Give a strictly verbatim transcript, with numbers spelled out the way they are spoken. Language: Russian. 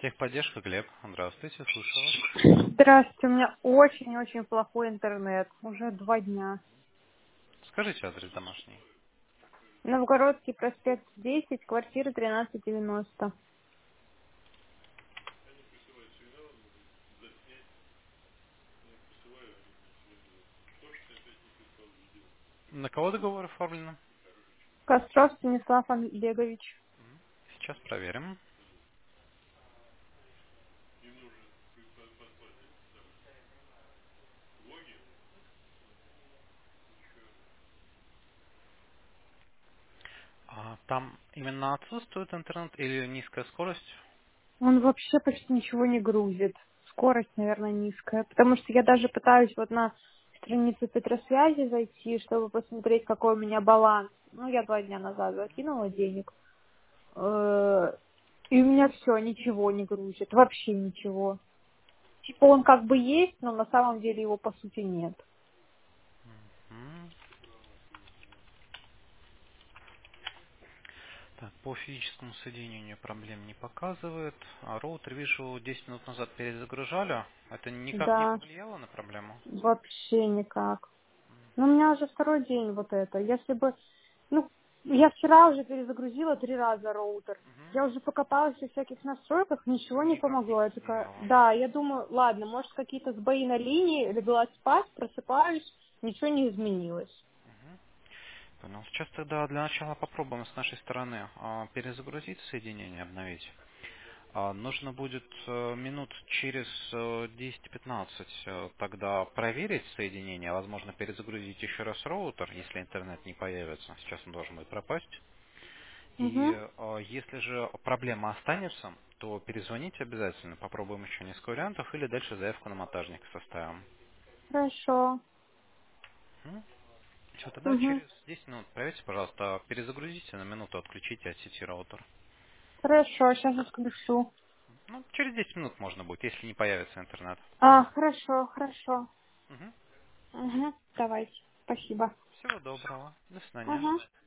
Техподдержка, Глеб. Здравствуйте, слушаю вас. Здравствуйте, у меня очень-очень плохой интернет. Уже два дня. Скажите адрес домашний. Новгородский проспект десять, квартира тринадцать девяносто. На кого договор оформлен? Костров Станислав Олегович. Сейчас проверим. А, там именно отсутствует интернет или низкая скорость? Он вообще почти ничего не грузит. Скорость, наверное, низкая. Потому что я даже пытаюсь вот на страницу Петросвязи зайти, чтобы посмотреть, какой у меня баланс. Ну, я два дня назад закинула денег. Э, И у меня все, ничего не грузит. Вообще ничего. Типа он как бы есть, но на самом деле его по сути нет. М. Так, по физическому соединению проблем не показывает. А роутер, вижу, десять минут назад перезагружали. Это никак не Да, повлияло на проблему? вообще никак. Ну, у меня уже второй день вот это. Если бы, ну, я вчера уже перезагрузила три раза роутер. Мгм. Я уже покопалась во всяких настройках, ничего не Никак не помогло. Я такая, повлияло. да, я думаю, ладно, может какие-то сбои на линии, легла спать, просыпаюсь, ничего не изменилось. Мгм. Понял. Сейчас тогда для начала попробуем с нашей стороны а, перезагрузить соединение, обновить. А, Нужно будет э, минут через э, десять-пятнадцать э, тогда проверить соединение, возможно, перезагрузить еще раз роутер, если интернет не появится. Сейчас он должен будет пропасть. И Угу, э, если же проблема останется, то перезвоните обязательно, попробуем еще несколько вариантов, или дальше заявку на монтажника составим. хорошо. Все, тогда Угу, через десять минут проверьте, пожалуйста, перезагрузите на минуту, отключите от сети роутер. хорошо, сейчас отключу. Ну, через десять минут можно будет, если не появится интернет. А, хорошо, хорошо. Мгм. Угу, давайте, спасибо. Всего доброго. До свидания. Угу.